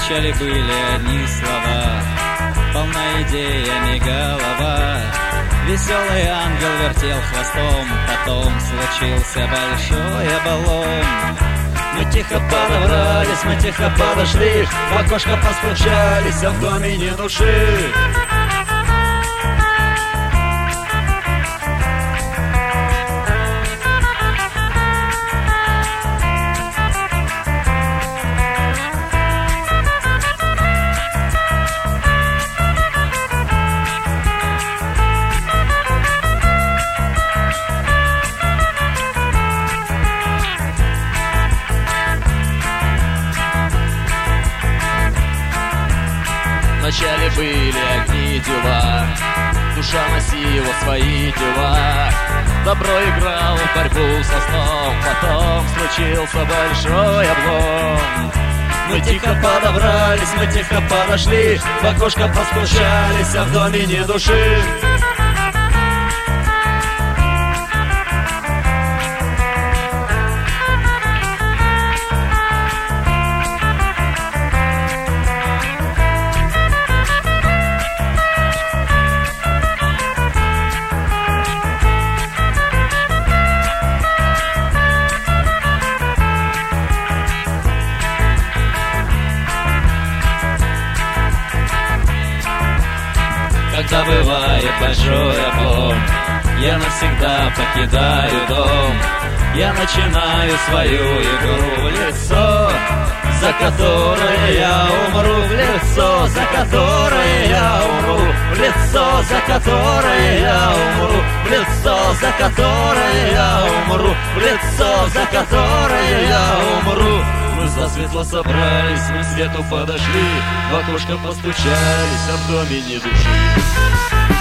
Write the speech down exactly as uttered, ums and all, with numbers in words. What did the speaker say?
Вначале были одни слова, полна идеями голова. Веселый ангел вертел хвостом, потом случился большой облом. Мы тихо подобрались, мы тихо подошли, в окошко постучались, а в доме ни души. Вначале были огни дела, душа носила свои дела. Добро играло в борьбу со сном, потом случился большой облом. Мы тихо подобрались, мы тихо подошли, в окошко постучались, а в доме ни души. Когда бывает большой облом, я навсегда покидаю дом. Я начинаю свою игру в лицо, за которое я умру, в лицо, за которое я умру, в лицо, за которое я умру, в лицо, за которое я умру, в лицо, за которое я умру. Мы засветло собрались, мы к свету подошли, в окошко постучались, а в доме ни души.